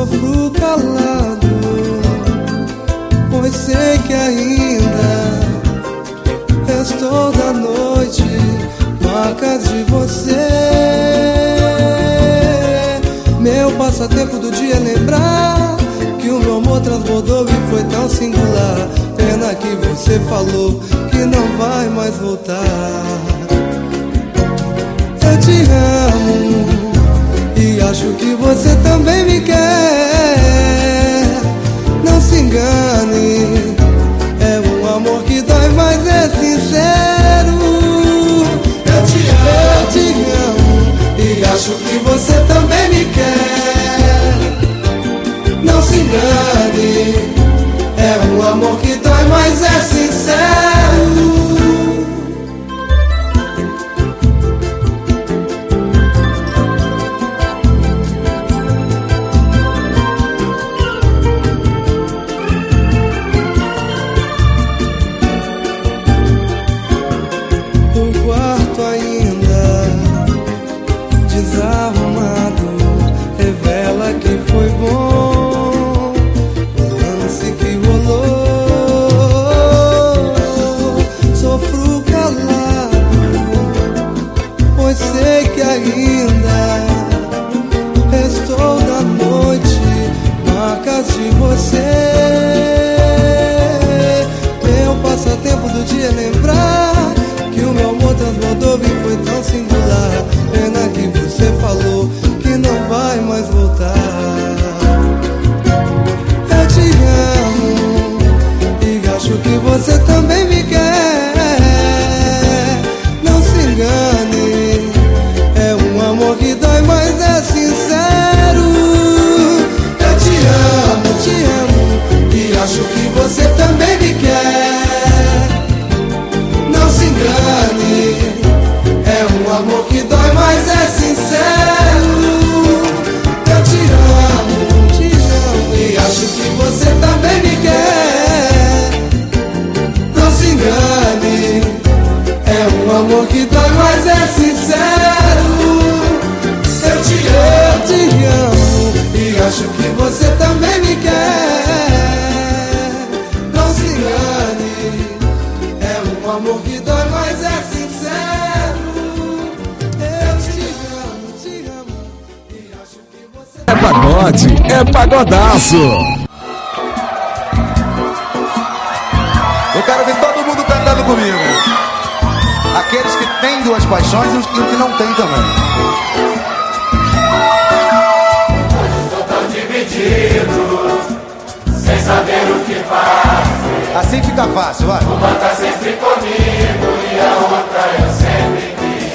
Sofro calado, pois sei que ainda restou da noite marcas de você. Meu passatempo do dia é lembrar que o meu amor transbordou e foi tão singular. Pena que você falou que não vai mais voltar. Eu te amo e acho que você também me quer. Não se engane, é um amor que dói, mas é sincero. Eu te amo e acho que você também me quer. Não se engane, é um amor que dói, mas é sincero. Desarrumado, revela que foi bom o lance que rolou. Sofro calado, pois sei que ainda restou da noite marcas de você. Meu passatempo do dia é lembrar que o meu amor transbordou e foi tão singular. Pena que você falou que não vai mais voltar. Eu te amo e acho que você também me quer. Não se engane, é um amor que dói, mas é sincero. Eu te amo e acho que você também me quer. Não se engane, é um amor que dói, mas é sincero. Eu te amo e acho que você também me quer. Não se engane, é um amor que dói, mas é sincero. Eu te amo e acho que você também me quer. Não se engane, é um amor que dói, mas é sincero. Eu te amo e acho que você É pagode, é pagodaço. Eu quero ver todo mundo cantando comigo. Aqueles que têm duas paixões e os que não têm também. Hoje estou tão dividido, sem saber o que faço. Assim fica fácil, vai. Uma tá sempre comigo e a outra eu sempre quis.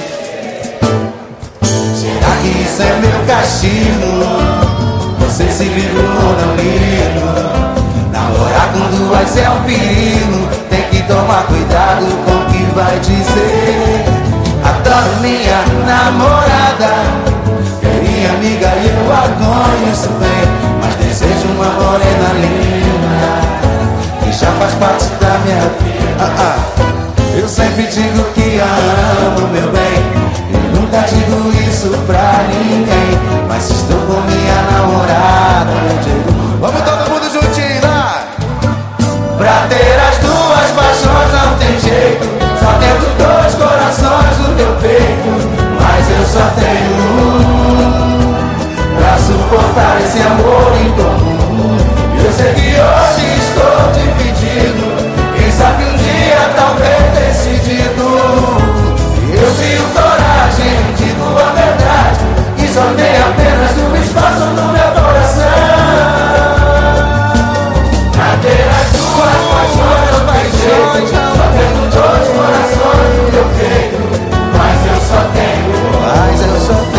Será que isso é meu castigo? Você se ligou ou não ligo? Namorar com duas é um perigo. Tem que tomar cuidado com o que vai dizer. Adoro minha namorada, queria amiga e eu a conheço bem, mas desejo uma morena linda que já faz parte da minha vida. Eu sempre digo que a amo, meu bem, e nunca digo isso pra ninguém, mas se estou com minha namorada, eu digo, vamos todo mundo juntinho, vai! Pra ter as duas paixões não tem jeito, só tendo dois corações no teu peito, mas eu só tenho um pra suportar esse amor em comum. Eu sei que hoje estou dividido, quem sabe um dia talvez decidido. Eu crio coragem, digo a verdade, que só tem apenas um espaço no meu coração. Pra ter as duas paixões não tem jeito, só tendo dois corações no meu peito, mas eu só tenho um.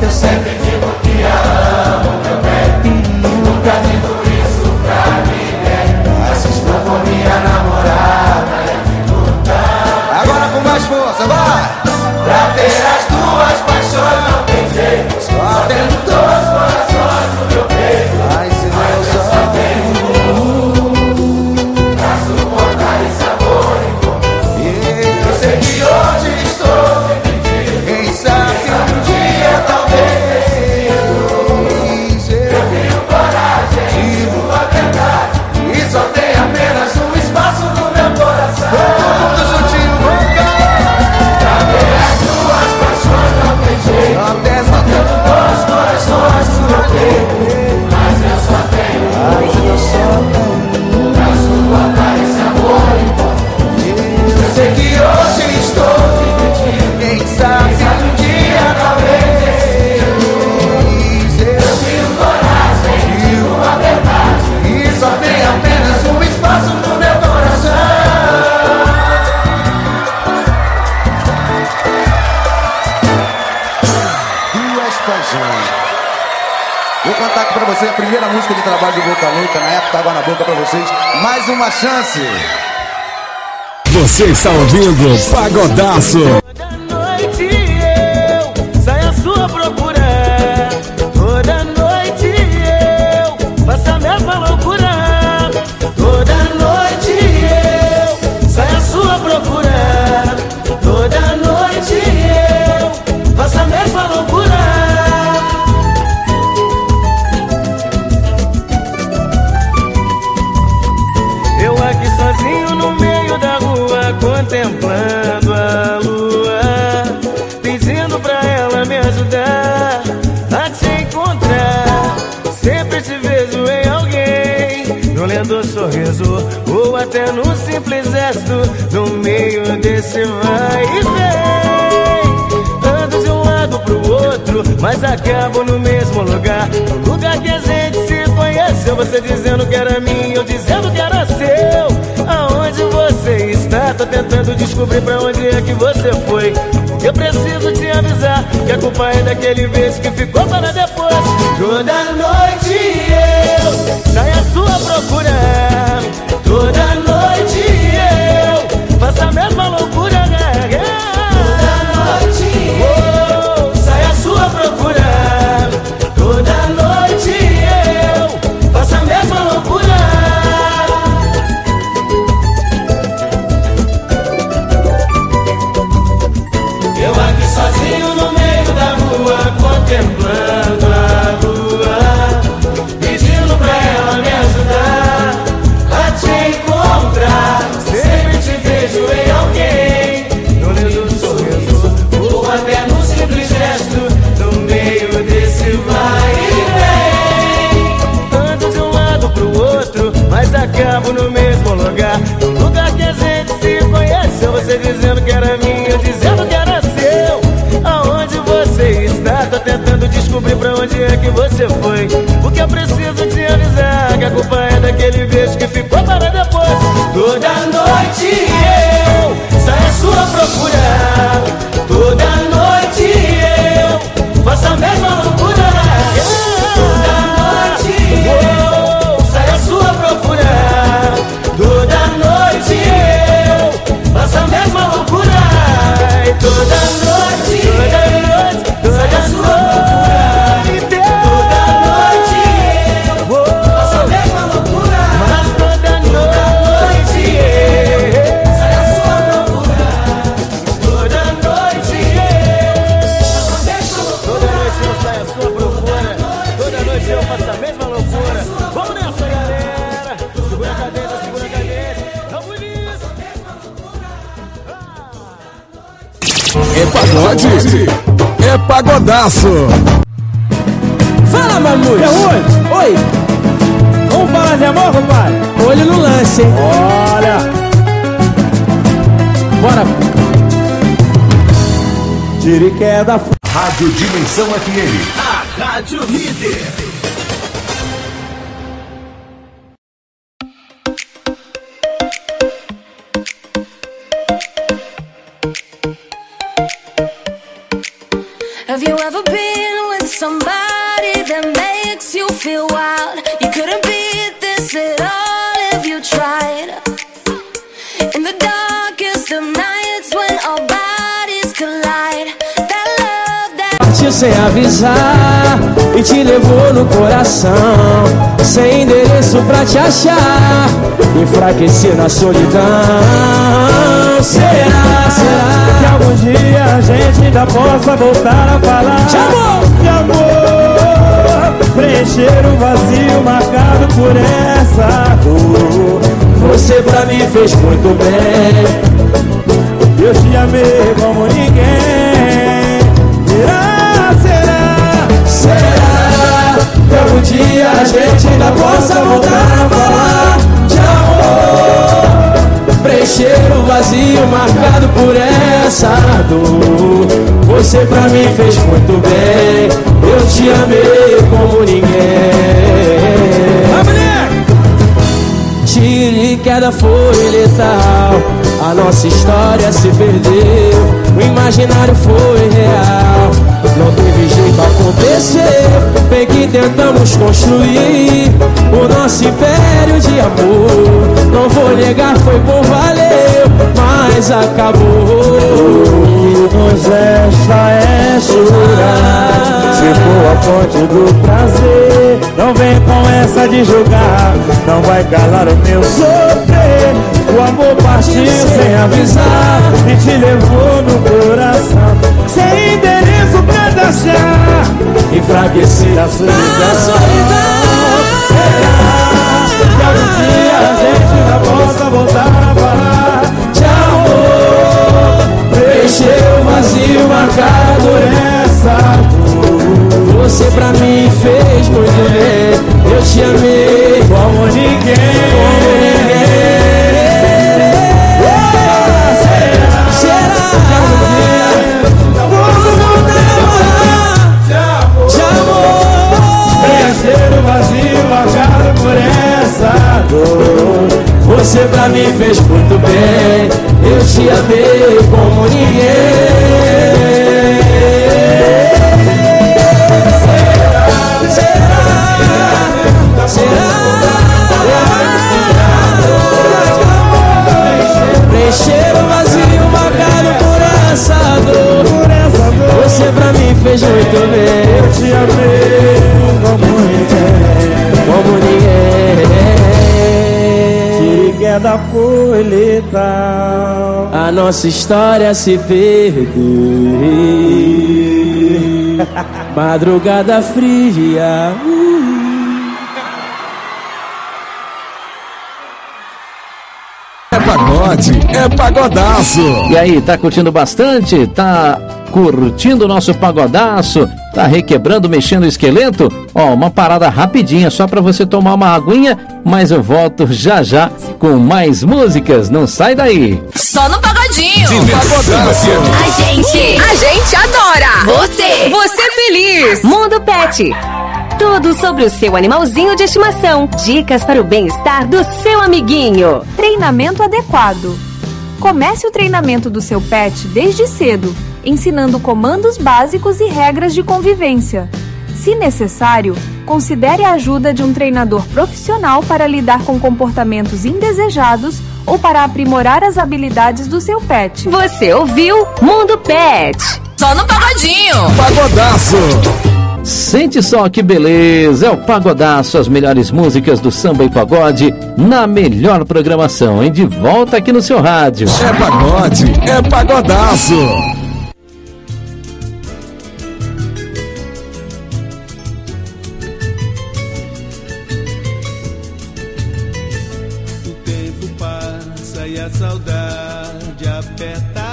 Eu sempre digo que a amo, meu bem. Nunca digo isso pra ninguém. Mas estou com minha namorada e dificultar. Agora com mais força, vai! Pra ter as duas paixões não tem jeito. Só tendo dois corações no meu peito. Mas eu só tenho pra suportar esse amor incomigo. Eu sei que hoje estou dividido. Quem sabe um dia talvez eu tenho coragem, digo a verdade. E só tem apenas um espaço no meu coração. Todo mundo juntinho, vamos cá. Pra ver as duas paixões não tem jeito. Só tendo dois corações no meu peito. Mas eu só tenho pra suportar esse amor incomigo. Eu sei que hoje estou dividido. Quem sabe um dia talvez eu tenho coragem, digo a verdade. E só tem apenas um espaço no meu coração. Duas paixões. Vou cantar aqui pra você a primeira música de trabalho de Boca Louca. Na época Água na Boca pra vocês. Mais uma chance. Você está ouvindo Pagodaço. Toda noite eu saio à sua procura. Toda noite eu faço a mesma loucura. Toda noite eu saio à sua procura. Toda noite eu faço a mesma loucura. Eu aqui sozinho no meio da rua, contemplando a lua, pedindo pra ela me ajudar a te encontrar. Sempre te vejo em alguém, no lindo sorriso, ou até num simples gesto, no meio desse vai e vem. Ando de um lado pro outro, mas acabo no mesmo lugar. No lugar que a gente se conheceu, você dizendo que era minha, eu dizendo que era seu. Aonde você está? Tô tentando descobrir pra onde é que você foi. Eu preciso te avisar que a culpa é daquele beijo que ficou para depois. Toda noite eu saio à sua procura. Toda noite eu faço a mesma loucura. Toda noite eu saio à sua procura. Toda noite eu faço a mesma loucura. Eu aqui sozinho no meio da rua, contemplando a lua, pedindo pra ela me ajudar a te encontrar. Sempre te vejo em alguém, no lindo sorriso, ou até no simples gesto, no meio desse vai e vem. Ando de um lado pro outro, mas acabo no mesmo lugar. No lugar que a gente se conheceu, você dizendo que era minha, eu dizendo que era seu. Aonde você está? Tô tentando descobrir pra onde é que você foi. Porque eu preciso te avisar que a culpa é daquele beijo que ficou para depois. Toda noite eu saio à sua procura. Toda noite eu faço a mesma loucura. Toda noite eu saio à sua procura. Toda noite eu faço a mesma loucura. E toda noite saio à sua procura. Toda noite eu faço a mesma loucura. Mas toda noite eu saio à sua procura. Toda noite eu faço a mesma loucura. Toda noite eu saio à sua procura. Toda noite eu faço a mesma loucura. Vamos nessa, galera. Segura a cadência, segura a cadência. Vamos nisso. É pagode, é pagodaço. Fala, Mamute! Oi! Vamos falar de amor, compadre? Olho no lance, hein? Olha! Bora! Tire queda. Rádio Dimensão FM. A Rádio Líder. Have you ever been with feel wild. You couldn't beat this at all if you tried. In the darkest of nights when our bodies collide. That love that partiu sem avisar e te levou no coração, sem endereço pra te achar, enfraqueci na solidão. Será que algum dia a gente ainda possa voltar a falar de amor, preencher o vazio marcado por essa dor? Você pra mim fez muito bem, eu te amei como ninguém. Será que algum dia a gente ainda possa voltar a falar de amor, preencher o vazio marcado por essa dor? Você pra mim fez muito bem, eu te amei como ninguém. Tiro e queda foi letal, a nossa história se perdeu, o imaginário foi real, não teve jeito, aconteceu. Bem que tentamos construir o nosso império de amor, não vou negar, foi bom, valeu, mas acabou. O que nos resta é chorar, se for a fonte do prazer, não vem com essa de julgar, não vai calar o meu sofrer. O amor partiu sem avisar e te levou no coração, sem endereço pra deixar, enfraqueci a solidão. Será que algum dia a gente ainda possa voltar a falar de amor, preencher o vazio marcado por essa dor? Você pra mim fez muito bem, eu te amei como ninguém. Por essa dor, você pra mim fez muito bem, eu te amei como ninguém. Será? Preencher o vazio marcado por essa dor, você pra mim fez muito bem, eu te amei como ninguém. Tiro e queda foi letal, a nossa história se perdeu. Madrugada fria. É pagode, é pagodaço. E aí, tá curtindo bastante? Tá curtindo o nosso pagodaço? Tá requebrando, mexendo o esqueleto? Ó, uma parada rapidinha só pra você tomar uma aguinha, mas eu volto já já com mais músicas. Não sai daí. Só no pagodinho. Pagodaço. A gente adora. Você feliz. Mundo Pet. Tudo sobre o seu animalzinho de estimação. Dicas para o bem-estar do seu amiguinho. Treinamento adequado. Comece o treinamento do seu pet desde cedo, ensinando comandos básicos e regras de convivência. Se necessário, considere a ajuda de um treinador profissional para lidar com comportamentos indesejados ou para aprimorar as habilidades do seu pet. Você ouviu Mundo Pet. Só no pagodinho. Pagodaço. Sente só que beleza, é o Pagodaço, as melhores músicas do samba e pagode na melhor programação, hein? De volta aqui no seu rádio. É pagode, é pagodaço. O tempo passa e a saudade aperta,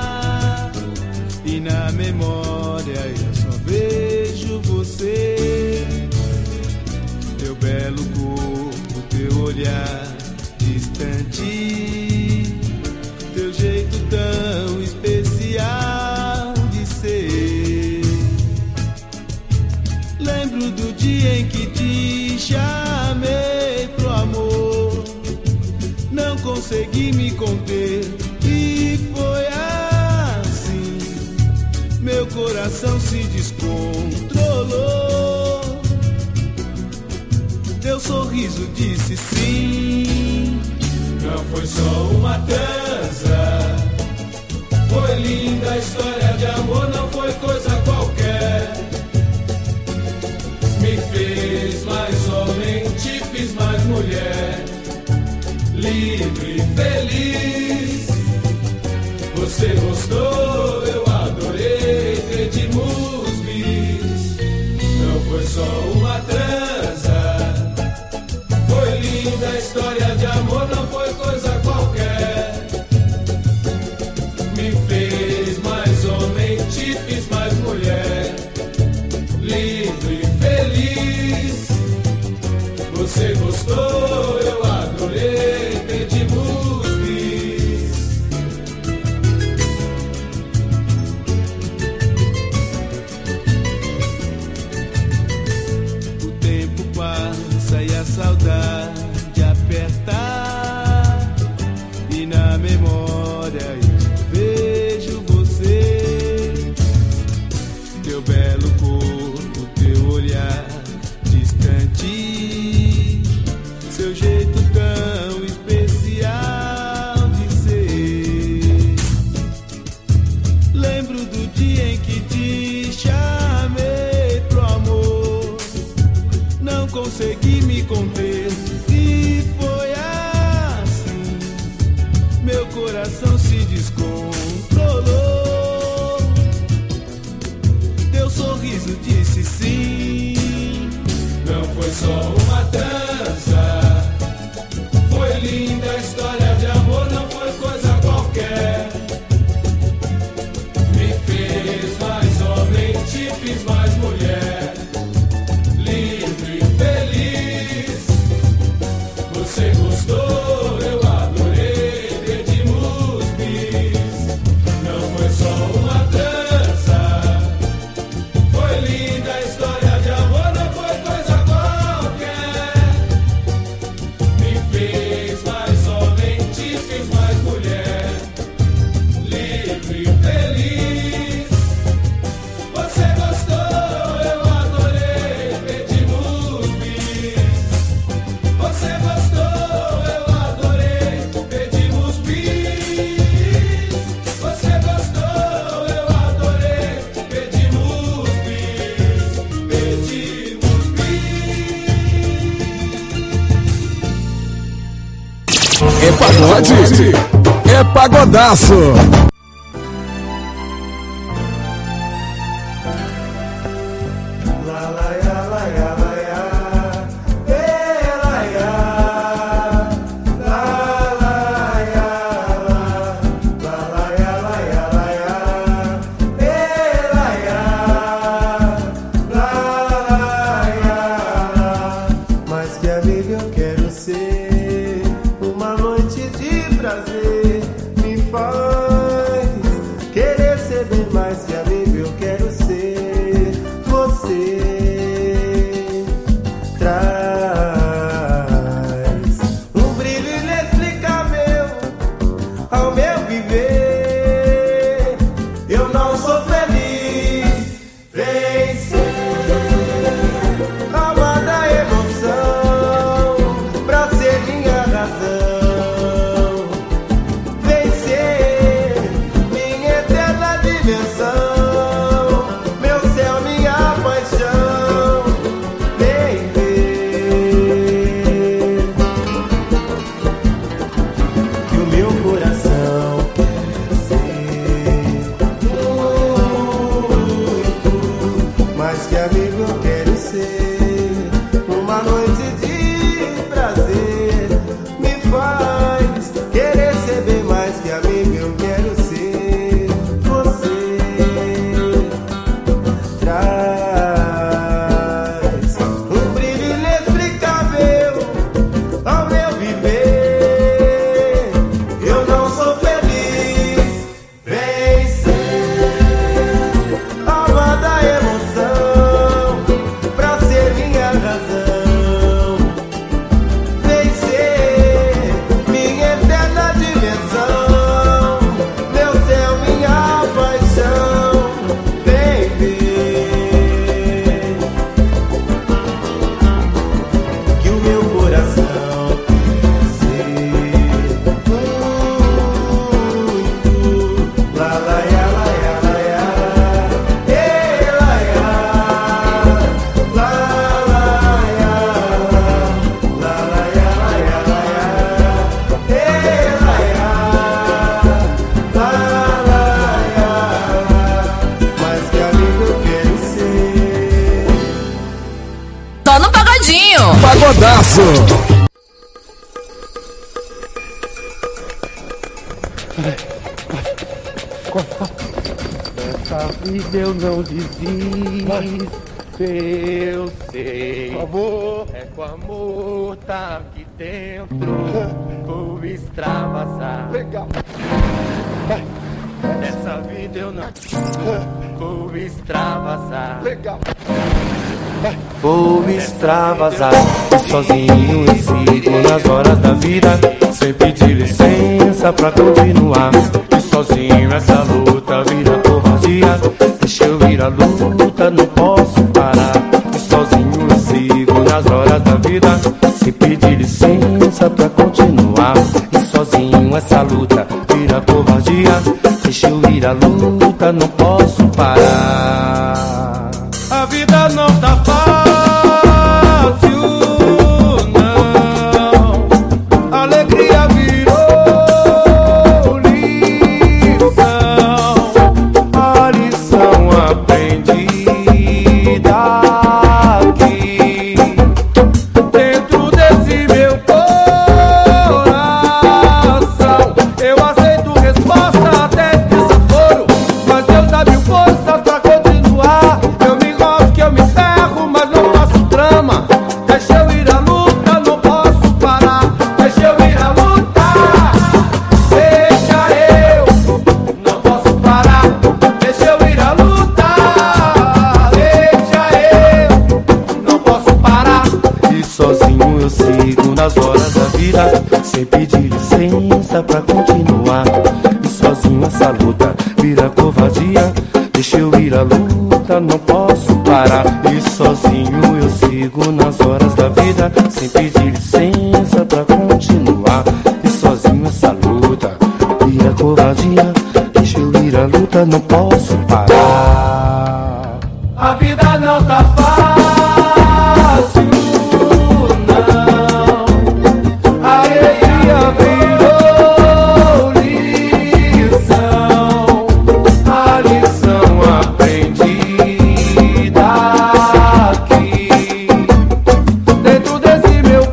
e na memória eu só vejo você, teu belo corpo, teu olhar distante, teu jeito tão especial de ser. Lembro do dia em que te chamei pro amor, não consegui me conter e foi assim, meu coração se descontrolou. sorriso disse sim. Não foi só uma transa, foi linda a história de amor, não foi coisa qualquer. Me fez mais homem, te fiz mais mulher. Livre, feliz, você gostou, eu adorei, pedimos bis. Não foi só uma transa, foi linda a história de amor, não foi coisa qualquer. Me fez mais homem, te fiz mais mulher. Livre, feliz, você gostou, eu adorei, pedimos bis. O tempo passa e a saudade aperta, e na memória eu vejo você, teu belo corpo, teu olhar distante, seu jeito tão especial de ser. Lembro do dia em que te chamei pro amor, não consegui me conter e foi assim, meu coração se descontrolou. Teu sorriso disse sim. Não foi só uma transa, foi linda a história de amor, não foi coisa qualquer. Me fez mais homem, te fiz mais mulher. Livre, feliz, você gostou, eu adorei, pedimos bis. Não foi só uma transa, foi linda a história de amor, não foi coisa qualquer. Me fez mais homem, te fiz mais mulher. Livre, feliz, você gostou, eu adorei, pedimos bis. Você gostou, eu adorei, pedimos bis. Você gostou, eu adorei, pedimos bis. Pedimos bis. É pagode, é pagodaço. Mais que amigo eu quero ser, uma noite de prazer me faz querer ser bem mais que amigo eu quero ser você. Pagodinho. Pagodaço. Essa vida eu não desisto, eu sei. Por favor. É com amor, tá aqui dentro. Vou extravasar. Legal. Dessa vida eu não vou extravasar. Legal. Vou extravasar, sozinho e sigo nas horas da vida, sem pedir licença pra continuar. E sozinho essa luta vira covardia, deixa eu ir à luta, não posso parar. E sozinho eu sigo nas horas da vida, sem pedir licença pra continuar. E sozinho essa luta vira covardia, deixa eu ir à luta, não posso parar. A vida não tá fácil, não. Alegria virou lição, a lição aprendida aqui, dentro desse meu coração. Eu aceito resposta até desaforo, mas Deus dá mil forças pra continuar. Eu me enrosco, eu me ferro, mas não faço drama. Deixa eu ir à luta, não posso parar. Deixa eu ir à luta, deixa eu, não posso parar. Deixa eu ir à luta, deixa eu, não posso parar. E sozinho eu sigo nas horas da vida, sem pedir licença pra continuar. E sozinho essa luta vira covardia, deixa eu ir à luta, não posso parar. E sozinho eu sigo nas horas da vida, sem pedir licença pra continuar. E sozinho essa luta vira covardia, deixa eu ir à luta, não posso parar. A vida não tá fácil, não. A alegria virou lição, a lição aprendida aqui, dentro desse meu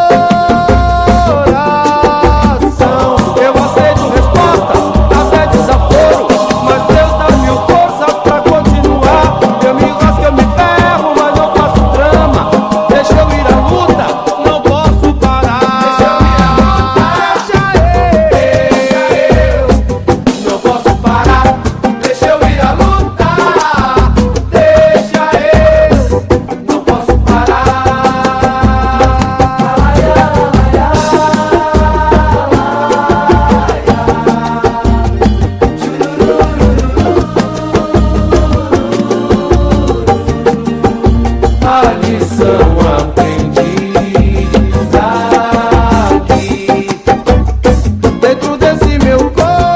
coração. Eu aceito resposta até desaforo, mas Deus dá mil forças pra continuar. Eu me enrosco, eu me ferro, mas não faço drama. Deixa eu ir à luta, não posso parar. Deixa eu ir à luta, não posso parar. Deixa eu ir à luta, deixa eu, não posso parar. A lição aprendida aqui, dentro desse meu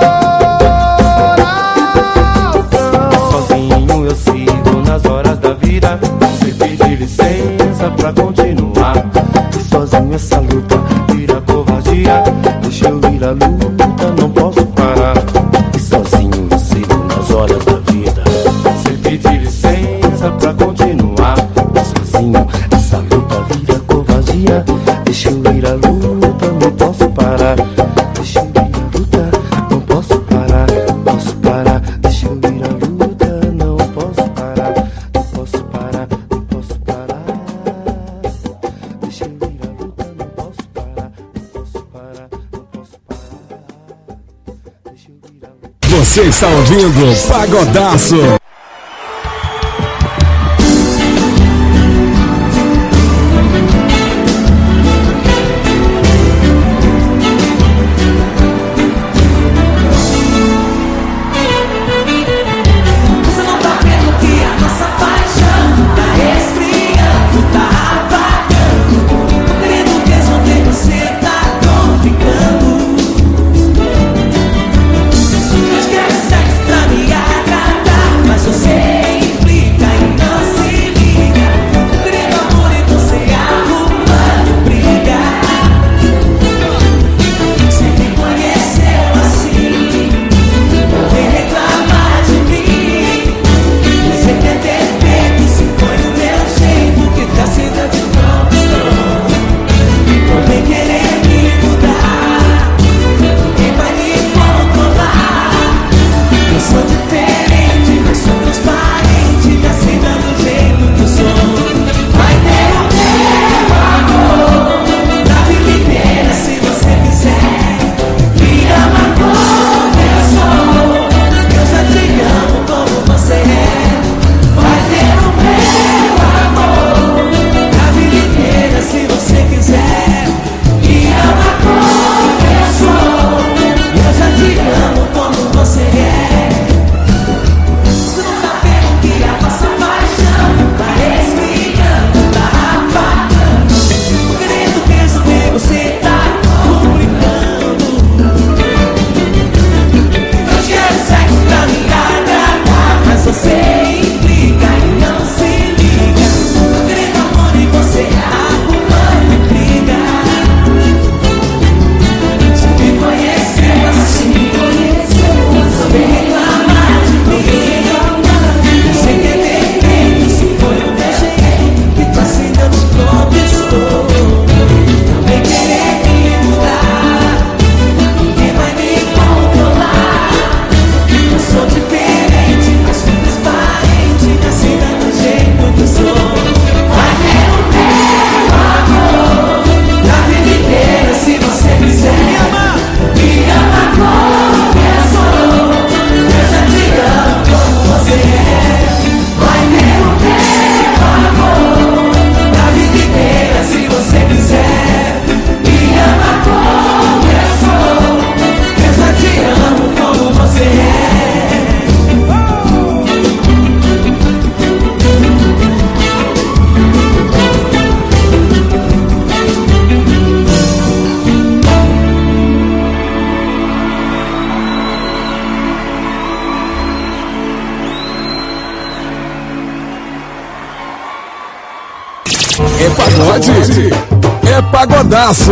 coração. Sozinho eu sigo nas horas da vida, sem pedir licença pra continuar. E sozinho essa luta vira covardia, deixa eu ir à luta, não posso parar. E sozinho eu sigo nas horas da vida, sem pedir licença pra continuar. E sozinho essa luta vira covardia, deixa eu ir à luta, não posso parar. Deixa eu ir à luta, não posso parar, posso parar. Deixa eu ir à luta, não posso parar, não posso parar, não posso parar. Deixa eu ir à luta, não posso parar, não posso parar, não posso parar. Deixa eu ir à luta. Você está ouvindo Pagodaço. Você não tá vendo que a nossa paixão tá esfriando, tá apagando. Querendo resolver, você tá complicando. Eu quero sexo pra me agradar, mas É pagode, é pagodaço.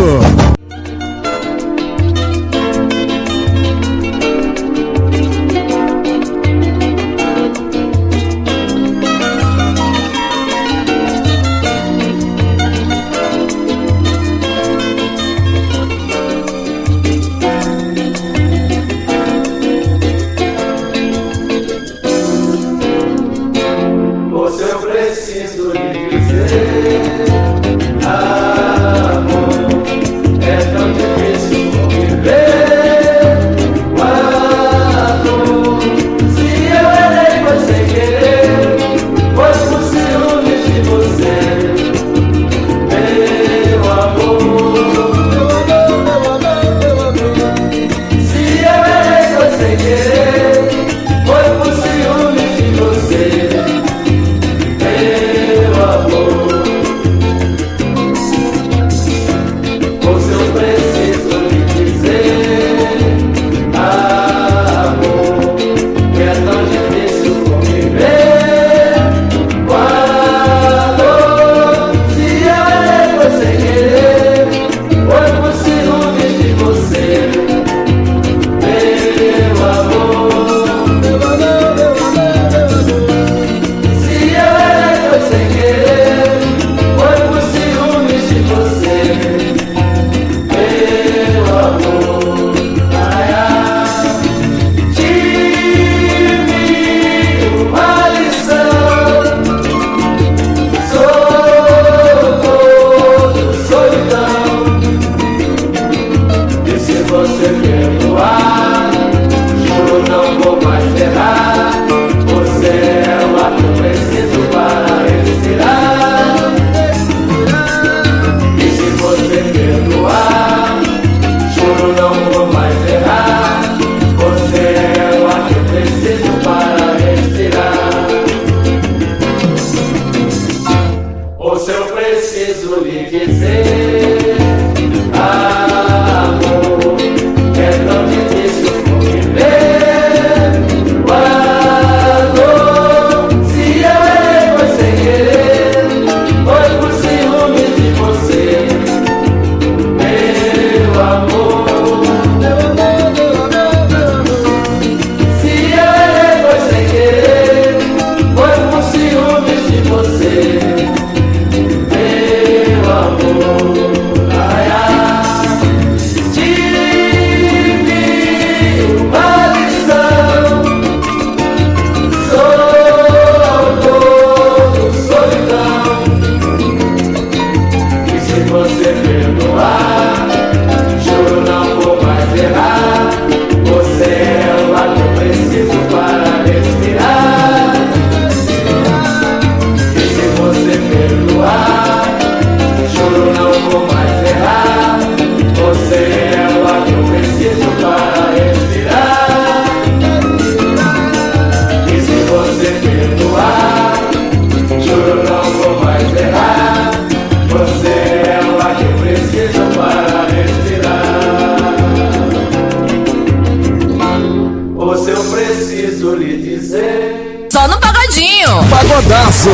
Pagodaço.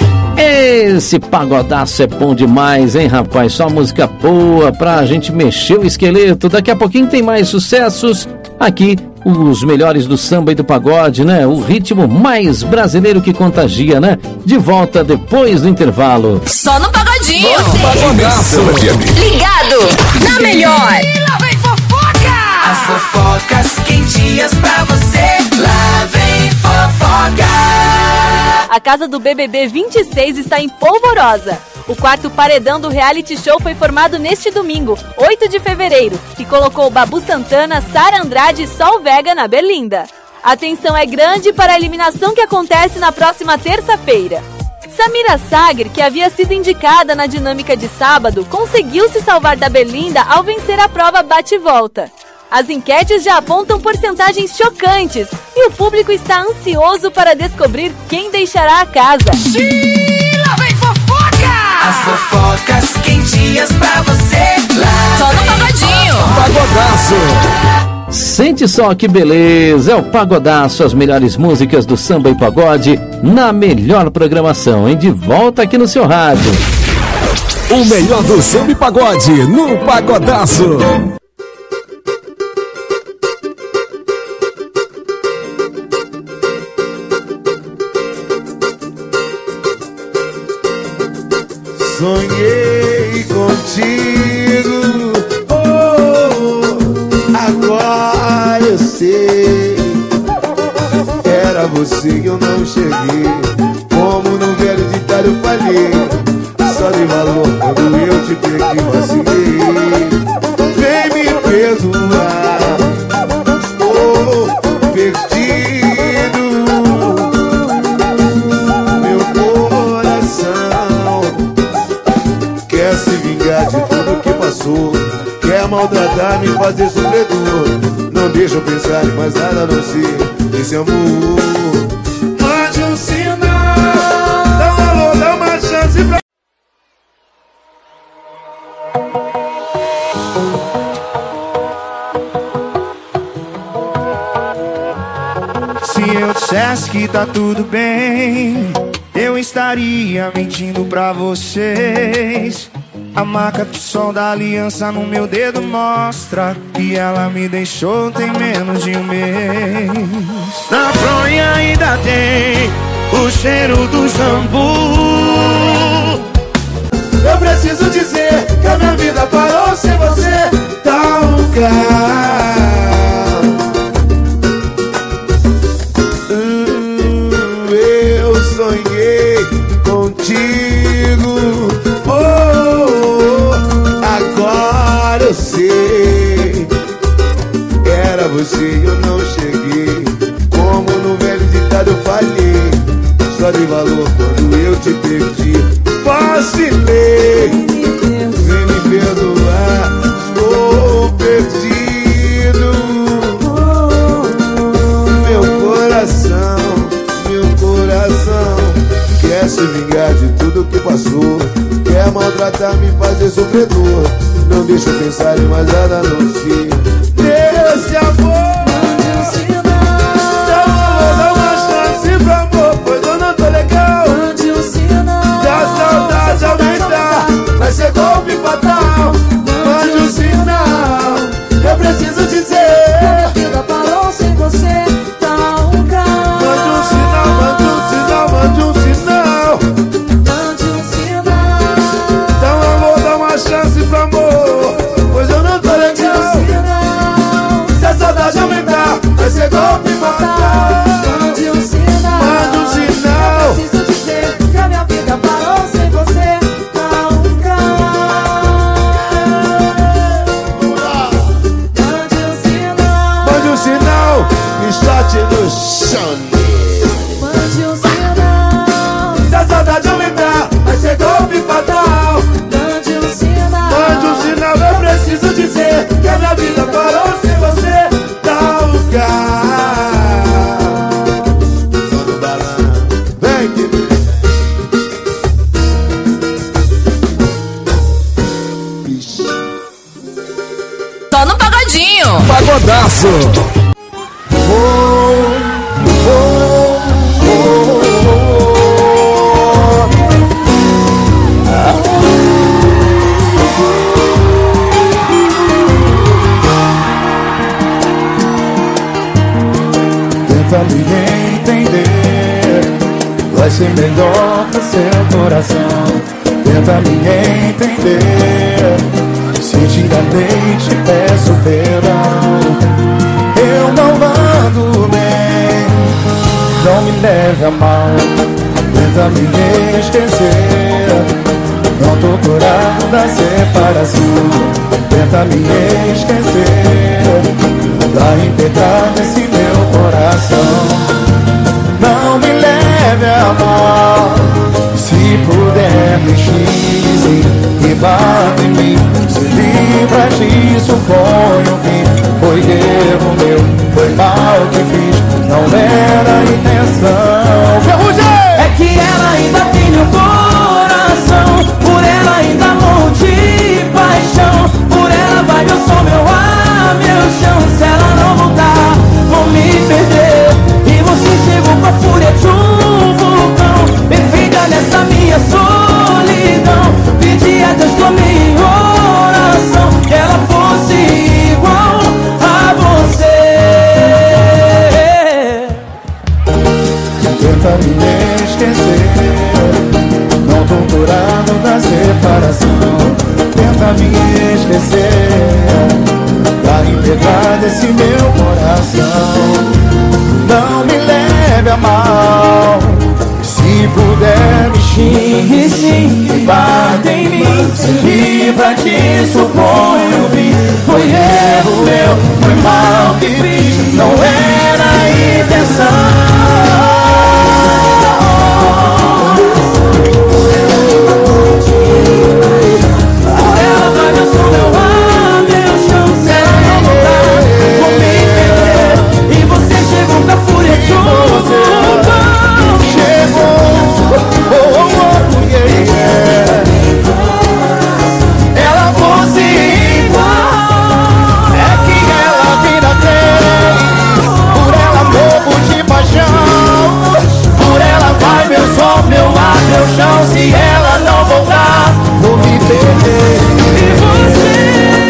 Esse pagodaço é bom demais, hein, rapaz? Só música boa pra gente mexer o esqueleto. Daqui a pouquinho tem mais sucessos aqui, os melhores do samba e do pagode, né? O ritmo mais brasileiro que contagia, né? De volta depois do intervalo. Só no pagodinho. Pagodaço. Ligado na melhor. Lá vem fofoca! As fofocas quentinhas pra você. Lá vem fofoca! A casa do BBB 26 está em polvorosa. O quarto paredão do reality show foi formado neste domingo, 8 de fevereiro, e colocou Babu Santana, Sara Andrade e Sol Vega na berlinda. A tensão é grande para a eliminação que acontece na próxima terça-feira. Samira Sagre, que havia sido indicada na dinâmica de sábado, conseguiu se salvar da berlinda ao vencer a prova bate-volta. As enquetes já apontam porcentagens chocantes e o público está ansioso para descobrir quem deixará a casa. Lá vem fofoca! As fofocas quentinhas pra você. Lá só no pagodinho. Pagodaço. Sente só que beleza, é o Pagodaço, as melhores músicas do samba e pagode na melhor programação, hein? De volta aqui no seu rádio. O melhor do samba e pagode no Pagodaço. Sonhei contigo, agora eu sei. Era você e eu não cheguei. Como no velho ditado eu falhei. Só dei valor quando eu te peguei, vacilei. Vem me perdoar, estou perdido. Meu coração quer se vingar de tudo que passou. Quer maltratar, me fazer sofredor. Não deixa eu pensar em mais nada a não ser esse amor. Mande um sinal, dá um alô, dá uma chance pra... Se eu dissesse que tá tudo bem, eu estaria mentindo pra vocês. A marca do som da aliança no meu dedo mostra que ela me deixou tem menos de um mês. Na fronha ainda tem o cheiro do shampoo. Eu preciso dizer que a minha vida parou sem você. Tá um carro. Eu sonhei contigo. Agora eu sei. Era você e eu não cheguei. Como no velho ditado eu falhei. Só dei valor quando eu te perdi. Vacilei. Vem me perdoar, estou perdido. Meu coração quer se vingar de tudo que passou. Quer maltratar, me fazer sofredor. Não deixa eu pensar em mais nada a não ser desse amor. Dá uma chance pro amor, pois eu não tô legal. Da saudade aumentar, vai ser golpe fatal. Mande um sinal, eu preciso dizer. A vida parou sem você, tá um caos. Mande um sinal, mande um sinal, mande um sinal. Dá um amor, dá uma chance pro amor, pois eu não tô legal. Se a saudade aumentar, vai ser golpe fatal. Mande um sinal, mande um sinal. Preciso dizer que a minha vida parou sem você, tá um caos. Mande um sinal, mande um sinal, me shot no chão. Mande um sinal. Se a saudade aumentar, vai ser golpe fatal. Mande um sinal. Mande um sinal, eu preciso dizer que a minha vida parou sem você. Tá o carro. Só no balão. Vem que Só no pagodinho. Pagodaço. Tenta me entender, vai ser melhor pra seu coração. Tenta me entender, se te enganei te peço perdão. Eu não ando bem, não me leve a mal. Tenta me esquecer, não tô curado da separação. Tenta me esquecer, tá integrado esse meu coração. Não me leve a mal, se puder me xise e bata em mim. Se livra disso, põe um fim. Foi erro meu, foi mal que fiz, não era a intenção. Ferrugem! É que ela ainda tem meu coração, por ela ainda morro de paixão. Por ela vai meu som, meu ar, meu chão. Se ela não voltar, vou me perder. E você chegou com a fúria de um vulcão, perfeita nessa minha solidão. dor da separação. Tenta me esquecer, pra integrar desse meu coração. Não me leve a mal, se puder me xingue sim, e bata em mim. Se livra disso, ponho o fim. Foi erro meu, foi mal que fiz, não era a intenção. Ela fosse igual, é que ela vida tem. Por ela morro de paixão, por ela vai meu sol, meu ar, meu chão. Se ela não voltar, vou me perder. E você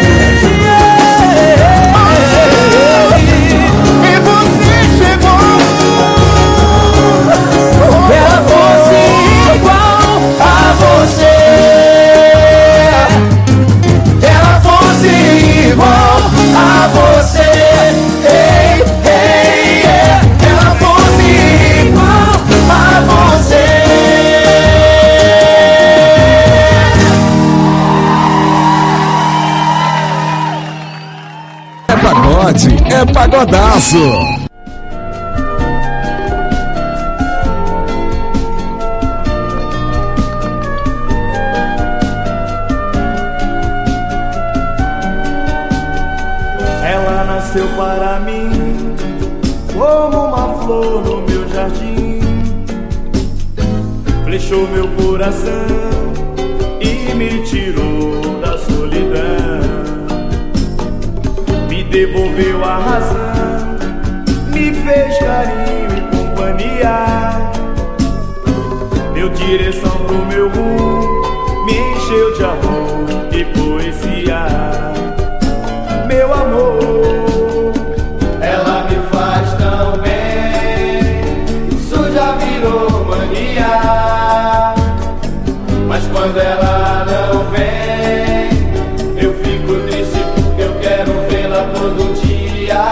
é pagodaço. Ela nasceu para mim como uma flor no meu jardim, flechou meu coração e me tirou da solidão. Devolveu a razão, me fez carinho e companhia, deu direção pro meu rumo, me encheu de amor e poesia. Meu amor, ela me faz tão bem, isso já virou mania, mas quando ela não vem, eu fico triste porque eu quero vê-la todo dia.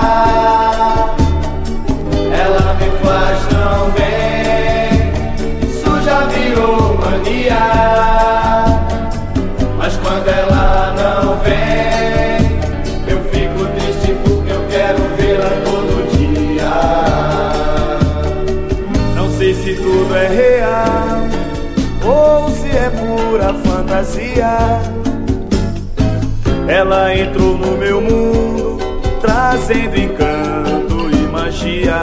Ela me faz tão bem, isso já virou mania, mas quando ela não vem, eu fico triste porque eu quero vê-la todo dia. Não sei se tudo é real ou se é pura fantasia. Ela entrou no meu mundo, trazendo encanto e magia.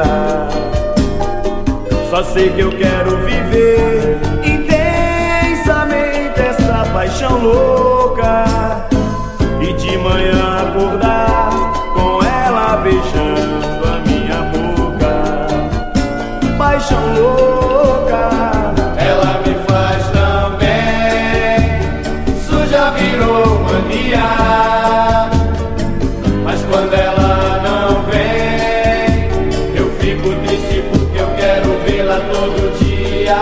Só sei que eu quero viver intensamente essa paixão louca, e de manhã acordar com ela beijando a minha boca. Paixão louca, ela me faz tão bem, isso já virou mania. Mas quando ela não vem, eu fico triste porque eu quero vê-la todo dia.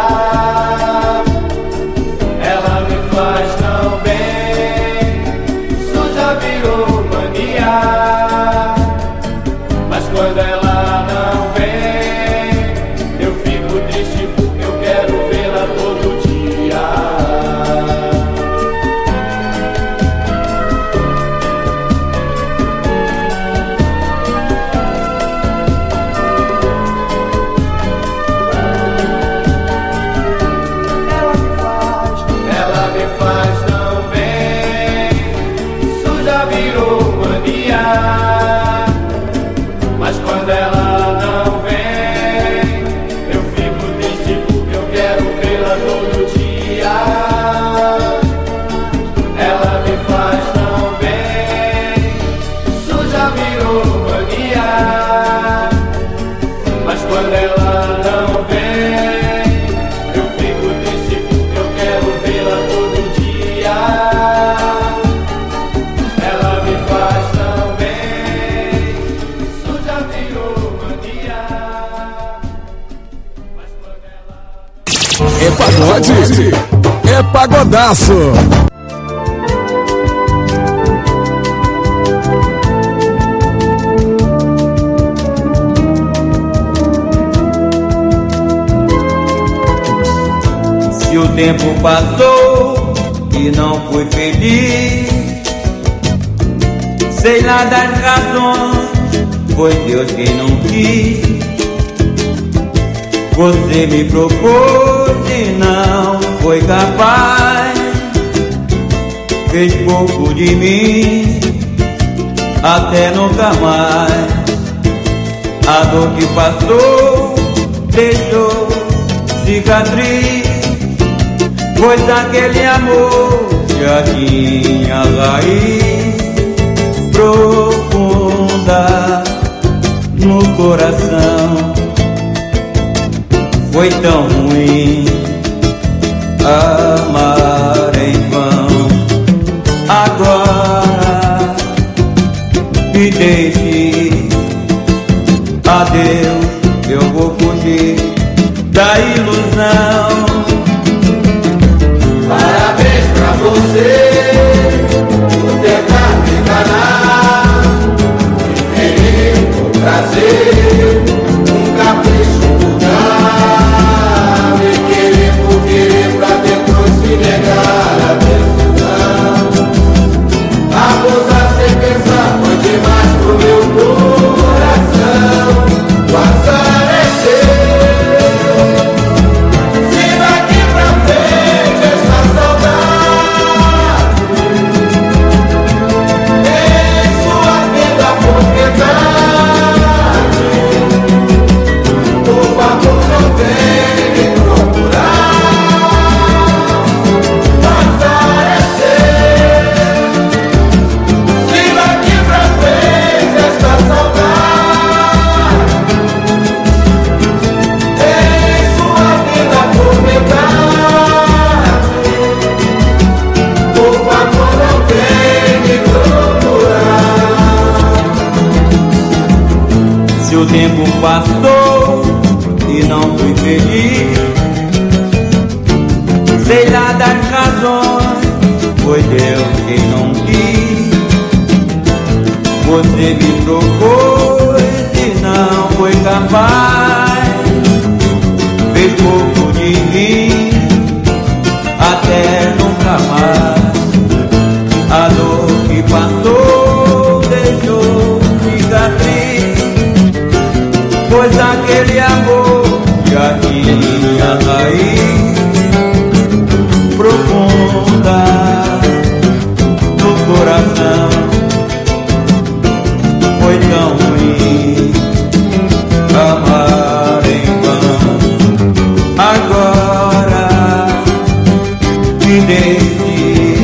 Ela me faz tão bem, isso já virou mania. Mas quando ela não vem, eu fico triste porque eu quero vê-la todo dia. Mas quando ela não vem, eu fico triste porque eu quero vê-la todo dia. Ela me faz tão bem, isso já virou mania. Mas quando ela não vem, eu fico triste porque eu quero vê-la todo dia. Ela me faz tão bem, isso já virou mania. Mas quando ela... É pagode, é pagode. Pagodaço. Se o tempo passou e não fui feliz, sei lá das razões, foi Deus quem não quis. Você me propôs e não foi capaz, fez pouco de mim, até nunca mais. A dor que passou deixou cicatriz, pois aquele amor já tinha raiz profunda no coração. Foi tão ruim amar em vão. Agora me deixe, adeus, eu vou fugir da ilusão. Parabéns pra você por tentar me enganar, me ferir por prazer, um capricho vulgar, me querer por querer pra depois se negar a decisão. Abusar sem pensar foi demais pro meu coração. O azar é seu. O tempo passou e não fui feliz, sei lá das razões, foi Deus quem não quis. Você me propôs e não foi capaz, fez pouco de mim, até nunca mais. A dor que passou deixou cicatriz, pois aquele amor já tinha raiz profunda no coração. Foi tão ruim amar em vão. Agora me deixe,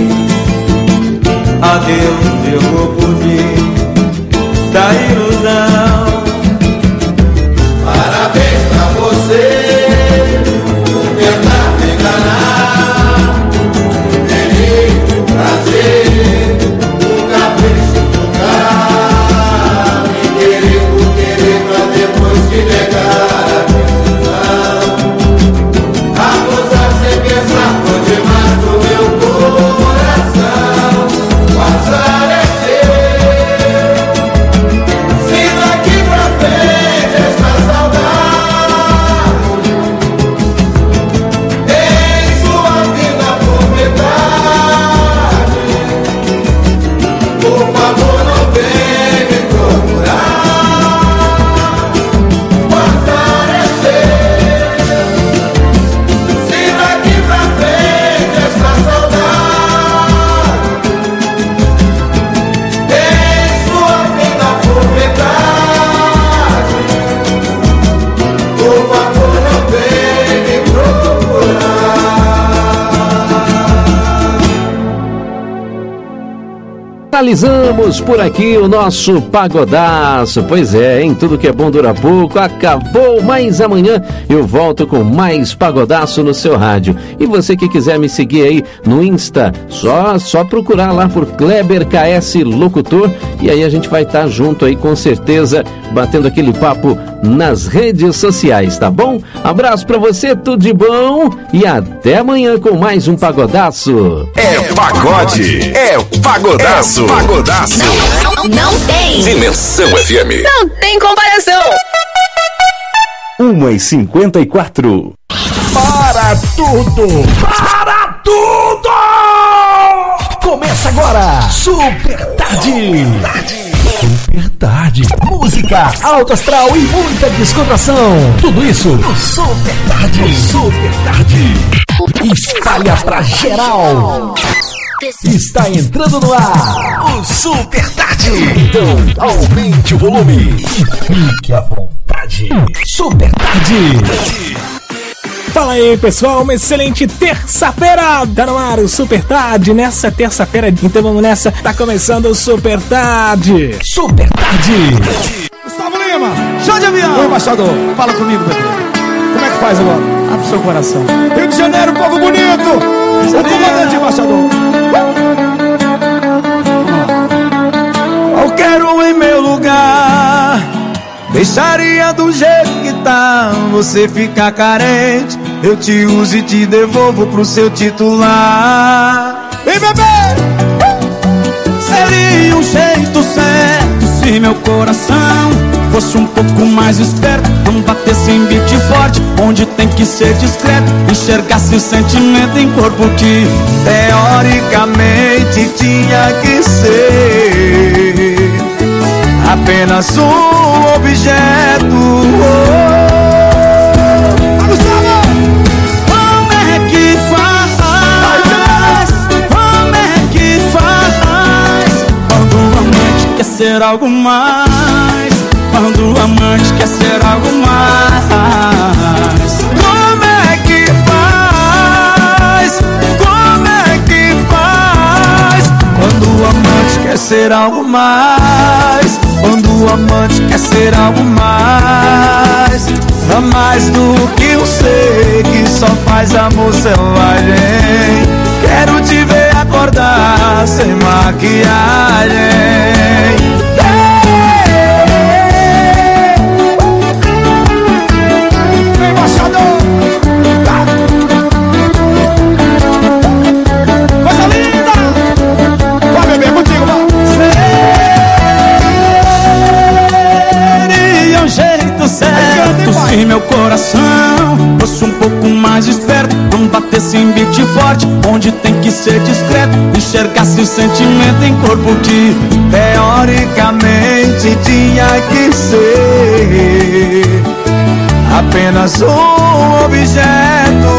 adeus, eu vou fugir da ilusão. Parabéns pra você por tentar me enganar, feliz por prazer, um capricho vulgar, me querer por querer pra depois se negar a decisão. Abusar sem pensar foi demais pro meu coração. O azar é seu. Se daqui pra frente esta saudade em sua vida por metade, por favor não vem me procurar. O azar é seu. Se daqui pra frente esta saudade em sua vida por metade, por favor não vem me procurar. Finalizamos por aqui o nosso Pagodaço. Pois é, hein? Tudo que é bom dura pouco. Acabou, mas amanhã eu volto com mais Pagodaço no seu rádio. E você que quiser me seguir aí no Insta, só procurar lá por Kleber KS Locutor. E aí a gente vai estar junto aí com certeza batendo aquele papo nas redes sociais, tá bom? Abraço pra você, tudo de bom e até amanhã com mais um Pagodaço. É pagode, é pagodaço, pagodaço. Não tem. Dimensão FM. Não tem comparação. 1h54. Para tudo! Para tudo! Começa agora! Super Tarde! Super Tarde! Música, alto astral e muita descontração! Tudo isso no Super Tarde! Super Tarde! Espalha pra geral! Está entrando no ar o Super Tarde! Então aumente o volume e fique à vontade! Super Tarde! Fala aí, pessoal, uma excelente terça-feira! Tá no ar o Super Tarde nessa terça-feira, então vamos nessa, tá começando o Super Tarde! Super Tarde! Gustavo Lima, show de avião! Oi, embaixador, fala comigo, bebê. Como é que faz agora? Abre seu coração. Rio de Janeiro, povo bonito! O comandante, embaixador! Qualquer um em meu lugar deixaria do jeito que tá. Você fica carente, eu te uso e te devolvo pro seu titular. Vem, bebê! Seria um jeito certo se meu coração fosse um pouco mais esperto, não batesse em beat forte, onde tem que ser discreto, enxergasse o sentimento em corpo que teoricamente tinha que ser apenas um objeto. Como é que faz? Como é que faz? Quando o amante quer ser algo mais, quando o amante quer ser algo mais. Como é que faz? Como é que faz? Quando o amante quer ser algo mais, quando o amante quer ser algo mais, a mais do que eu sei, que só faz amor selvagem. Quero te ver acordar sem maquiagem. Vem, embaixador! Coisa linda! Vai, bebê, contigo, mano! Seria um jeito certo se meu coração fosse um pouco mais esperto, não batesse em beat forte, onde tem que ser discreto, enxergasse o sentimento em corpo que teoricamente tinha que ser apenas um objeto.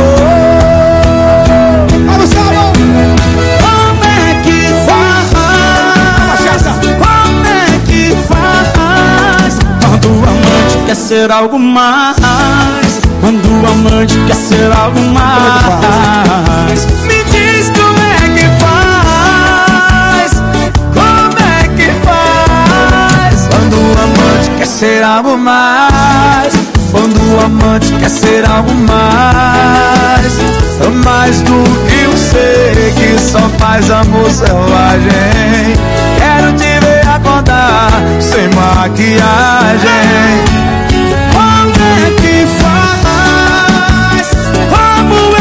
Como é que faz? Como é que faz? Quando o amante quer ser algo mais, quando o amante quer ser algo mais. Me diz como é que faz, como é que faz? Quando o amante quer ser algo mais, quando o amante quer ser algo mais, mais do que eu sei, que só faz amor selvagem. Quero te ver acordar sem maquiagem. Como é que faz? Como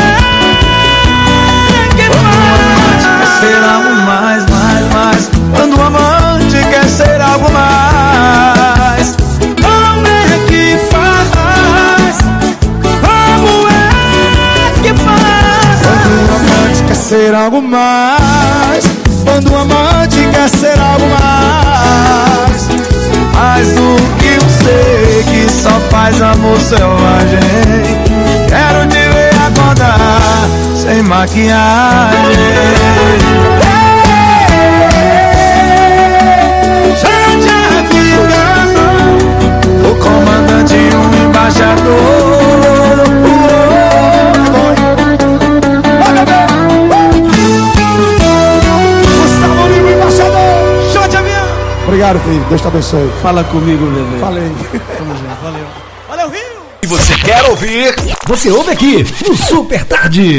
é que faz? Quando o amante quer ser algo mais, mais, mais. Quando o amante quer ser algo mais. Como é que faz? Como é que faz? Quando o amante quer ser algo mais, quando o amante quer ser algo mais, mais do que eu sei, que só faz amor selvagem. Quero te ver acordar sem maquiagem. Gente, avião, o comandante e um embaixador. Gustavo Lima, embaixador. Show de avião. Obrigado, filho. Deus te abençoe. Fala comigo, bebê. Falei. Tamo junto, valeu. Valeu, Rio. E você quer ouvir? Você ouve aqui no Super Tarde.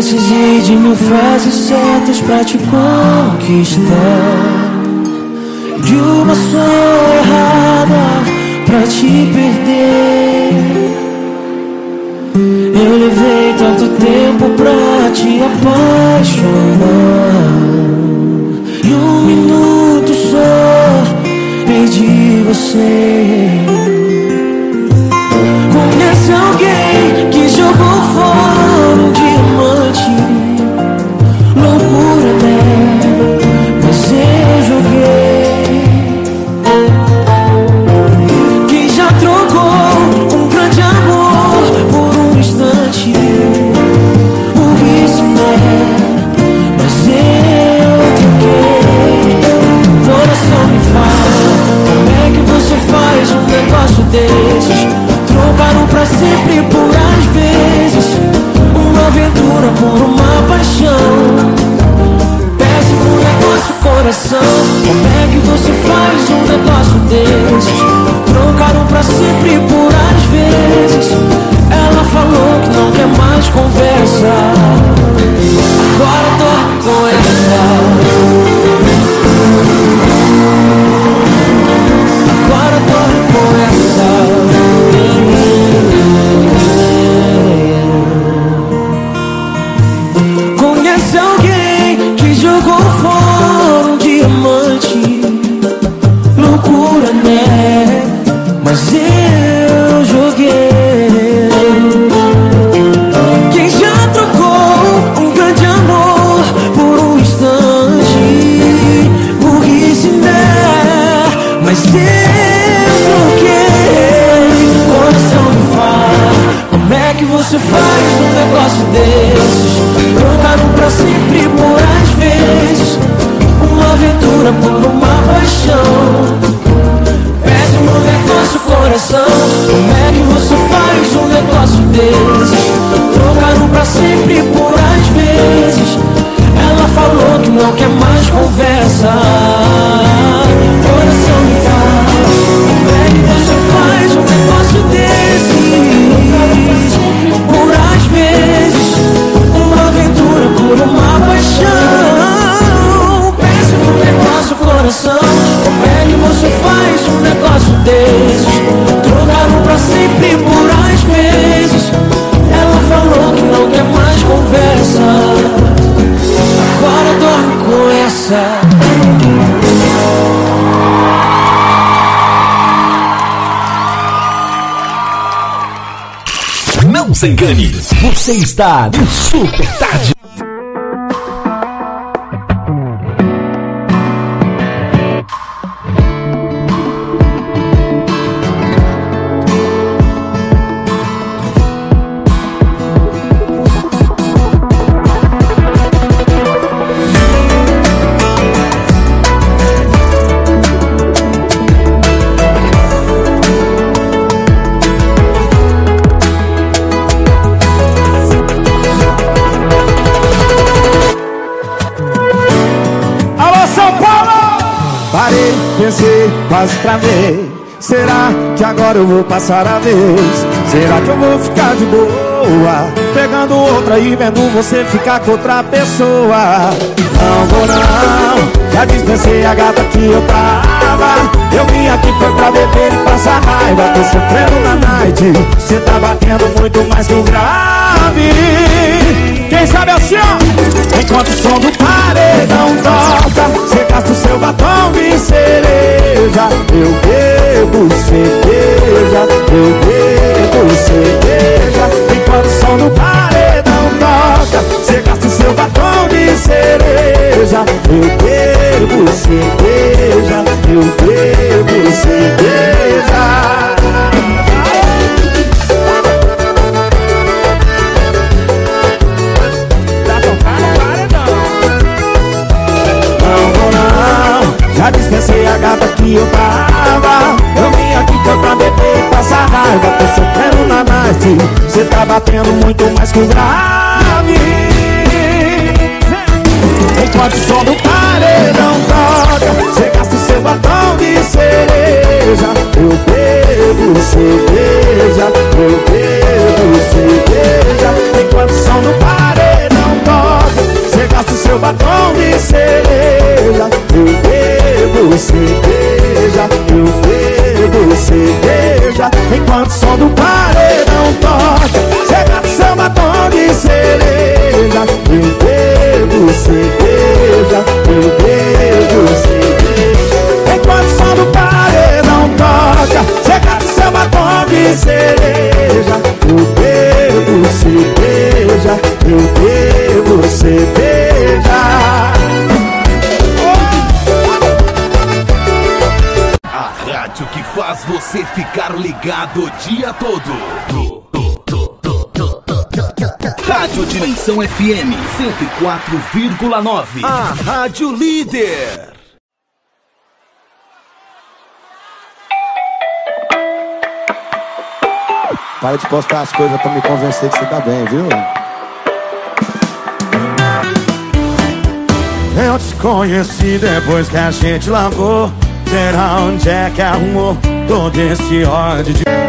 Precisei de mil frases certas pra te conquistar, de uma só errada pra te perder. Eu levei tanto tempo pra te apaixonar, e um minuto só perdi você. Conhece alguém que jogou fora um diamante? Loucura, né? Mas eu joguei. Que já trocou um grande amor por um instante? Burrice, né? Mas eu troquei. Coração me fala, como é que você faz um negócio desses? Trocaram pra sempre por às vezes, uma aventura por uma paixão. Péssimo negócio, coração. Como é que você faz um negócio desses? Trocaram pra sempre por às vezes. Ela falou que não quer mais conversa, agora tô com essa. Agora tô com essa. Conhece alguém que jogou fora um diamante? Loucura, né? Mas eu joguei. Quem já trocou um grande amor por um instante? Burrice, né? Mas eu troquei. Coração me fala, como é que você faz um negócio desses? Trocaram pra sempre por às vezes, uma aventura por uma paixão. Péssimo negócio, coração. Como é que você faz um negócio desses? Trocaram pra sempre por às vezes. Ela falou que não quer mais conversa. Coração me fala, como é que você faz um negócio desses? Por às vezes, uma aventura por uma paixão. Péssimo negócio, coração. Como é que você faz um negócio desses? Trocaram pra sempre por às vezes. Ela falou que não quer mais conversa, agora dorme com essa. Não se engane, você está no Super Tarde. Pensei quase pra ver, será que agora eu vou passar a vez? Será que eu vou ficar de boa, pegando outra e vendo você ficar com outra pessoa? Não vou não, já dispensei a gata que eu tava. Eu vim aqui foi pra beber e passar raiva, tô sofrendo na night. Cê tá batendo muito mais que um grave. Quem sabe assim, ó, enquanto o som do paredão toca, cê gasta o seu batom de cereja. Eu bebo cerveja, eu bebo cerveja. Enquanto o som do paredão toca, cê gasta o seu batom de cereja. Eu bebo cerveja, eu bebo cerveja. Já dispensei a gata que eu tava. Eu vim aqui foi pra beber e passar raiva, tô sofrendo na night. Cê tá batendo muito mais que um grave. Enquanto o som do paredão toca, cê gasta o seu batom de cereja. Eu bebo cerveja, eu bebo cerveja. Enquanto o som do paredão você beija, eu bebo cerveja. Enquanto o som do paredão toca, cê cata seu batom de cereja. Eu bebo cerveja, eu bebo cerveja. A rádio que faz você ficar ligado o dia todo. Rádio Dimensão FM 104,9. A Rádio Líder. Para de postar as coisas pra me convencer que você tá bem, viu? Eu te conheci depois que a gente largou. Será onde é que arrumou todo esse ódio de...